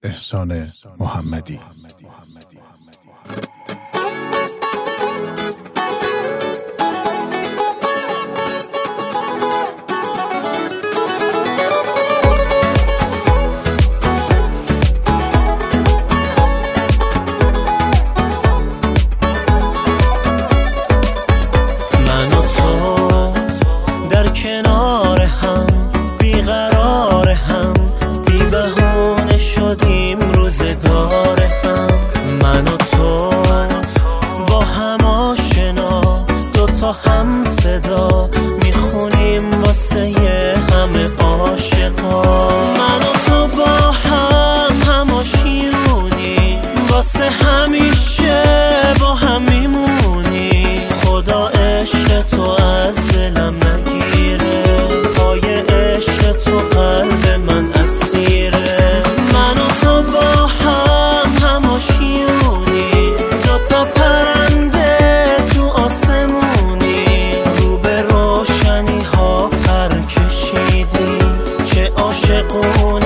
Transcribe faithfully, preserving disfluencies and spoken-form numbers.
احسان محمدی. من و تو در کنار هم بیقرار هم، بی بهونه شدیم روزگار هم. من و تو با هم آشنا، دوتا هم صدا میخونیم واسه یه همه عاشقا. من و تو با هم هم آشیونی، واسه همیشه با هم میمونی. خدا عشق تو از دلم نگیره، پای عشق تو قلب من اسیره. من و تو با هم هم آشیونی، دوتا پرنده تو آسمونی. رو به روشنی ها پر کشیدیم، چه عاشقون